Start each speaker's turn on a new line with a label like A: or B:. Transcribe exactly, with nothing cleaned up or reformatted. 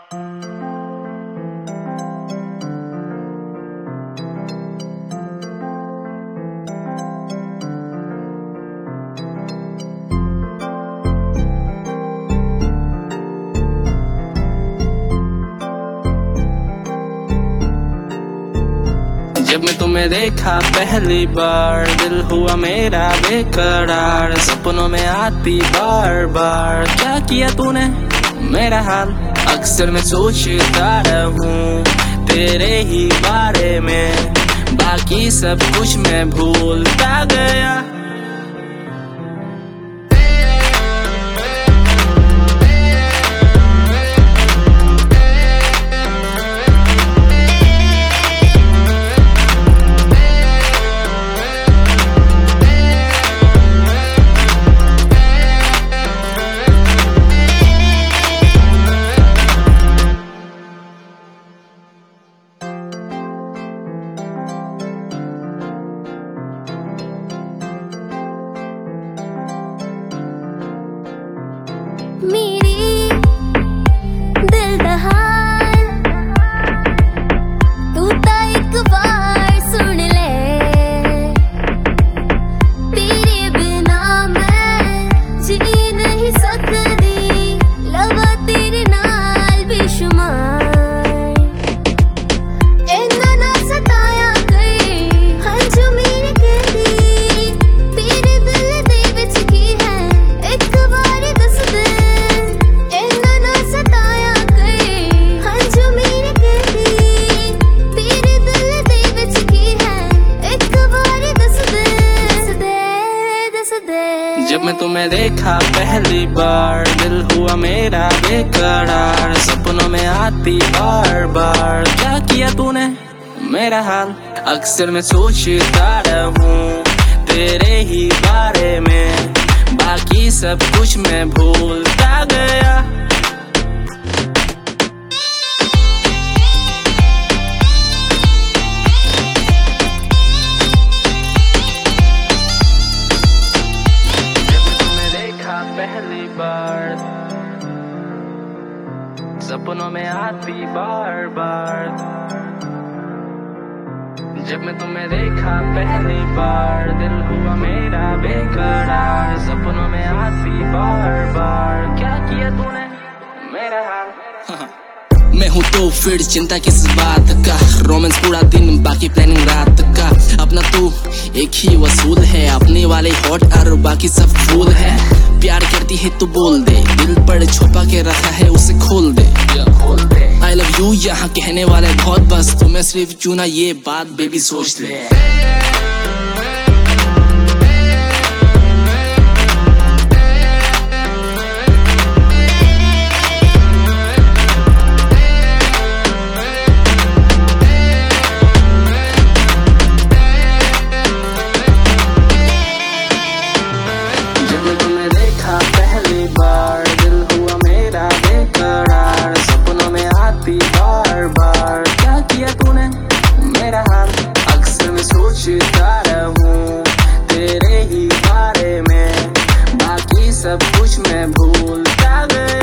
A: जब मैं तुम्हें देखा पहली बार दिल हुआ मेरा बेकरार, सपनों में आती बार बार क्या किया तूने मेरा हाल। अक्सर मैं सोचता रहूं तेरे ही बारे में, बाकी सब कुछ मैं भूलता गया।
B: मेरी दिल दहाड़ तू ता एक बार सुन ले, तेरे बिना मैं जी नहीं सकती, लवा तेरे नाल बेशुमार। इन्ना ना सताया करे हर जो मेरे कहती, तेरे दिल दे विच की है एक बार दस दे।
A: जब मैं तुम्हें देखा पहली बार दिल हुआ मेरा बेकरार, सपनों में आती बार बार क्या किया तूने मेरा हाल। अक्सर मैं सोचता रहूं तेरे ही बारे में, बाकी सब कुछ मैं भूलता गया। पहली बार सपनों में आती बार बार, जब मैं तुम्हें देखा पहली बार दिल हुआ मेरा बेकरार, सपनों में आती बार बार क्या किया तूने मेरा हाल।
C: मैं हूँ तो फिर चिंता किस बात का, रोमांस पूरा दिन बाकी प्लानिंग रात का। अपना तू एक ही वसूल है, अपने वाले हॉट और बाकी सब फूल है। प्यार करती है तो बोल दे, दिल पर छुपा के रखा है उसे खोल दे। आई लव यू यहाँ कहने वाले बहुत, बस तुम्हें सिर्फ चुना ये बात बेबी सोच ले।
A: पहली बार दिल हुआ मेरा बेकरार, सपनों में आती बार बार क्या किया तूने मेरा हाल। अक्सर मैं सोचता रहूं तेरे ही बारे में, बाकी सब कुछ मैं भूलता गया।